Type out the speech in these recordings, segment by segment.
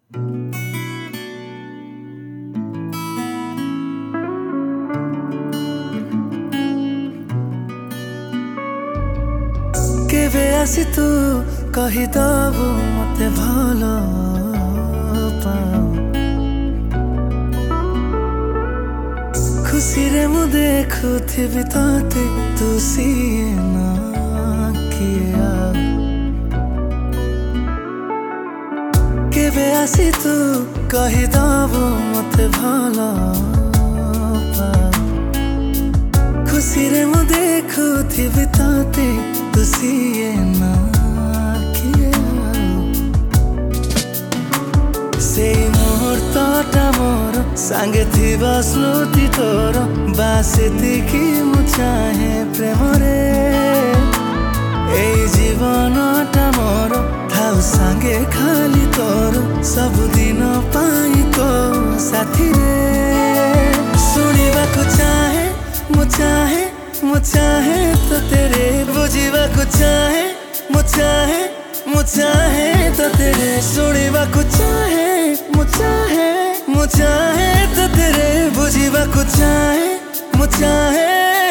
केबे आसी तू कहीदबु मते भल पाऊ खुशी रे मु देखुथिबि तते तू सीए ना किया केबे आसी तू कहीदबु मते भल पाऊ खुशी रे मु देखुथिबि तते तू सीए ना से मुहूर्तटा मोर सांगे थिबा स्मृति तोर बासेतिकी मु चाहे प्रेम रे ए जीवनटा मोर थाउ सांगे खाली तोर सब दिन पाई तो साथी रे सुनिबाकु चाहे मु चाहे तो तेरे बुझिबाकु चाहे मु चाहे तो तेरे सुनिबाकु चाहे मु चाहे तो तेरे बुझिबाकु चाहे मु चाहे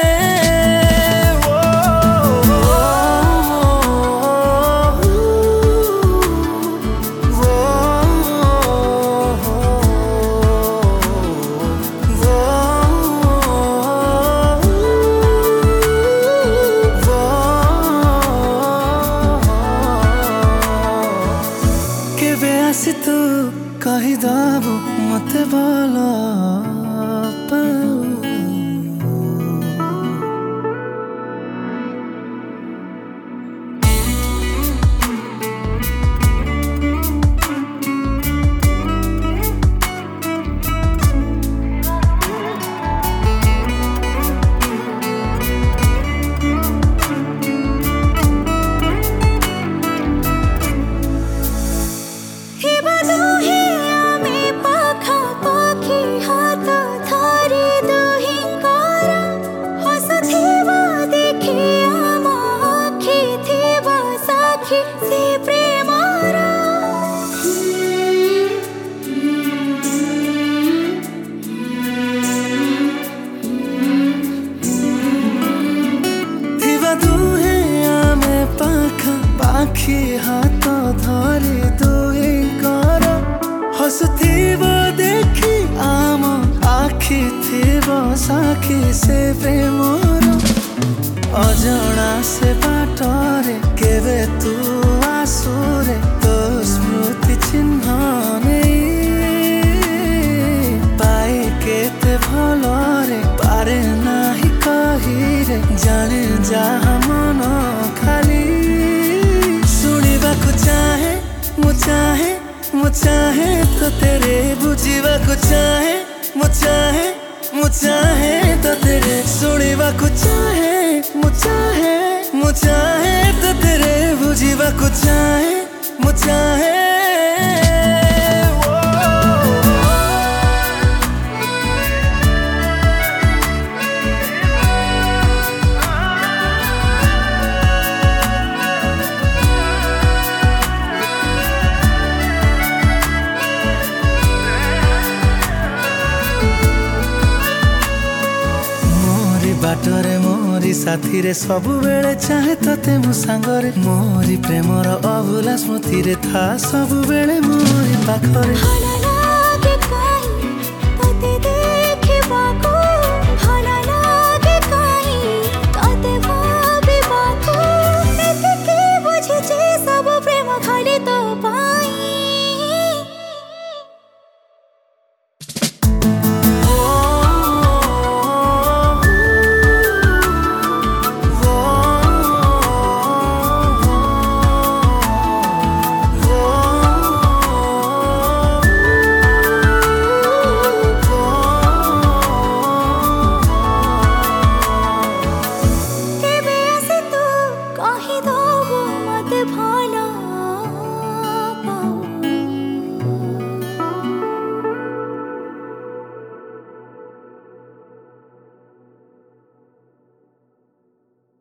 आसी तू कहीदबु मते भल पाऊ आखी हाथ धरी दुई कर हसुथिब देखी आम आखि थिब साखी से प्रेमर अजणा से बाटरे केबे तू आसुरे तो स्मृति चिन्ह नहीं पाए केते भलरे पारे नाही कहिरे जाने जहा मन खाली मु चाहे तो तेरे बुझिबाकु चाहे मु चाहे तो तेरे सुनिबाकु चाहे मु चाहे तो तेरे बुझिबाकु चाहे मु चाहे बाटरे मोरी साथी रे सबु बेले चाहे तते मो सांगरे मोरी प्रेमर अभुला स्मृति रे था सबु बेले मोरी पाखरे कहीदबु मते भल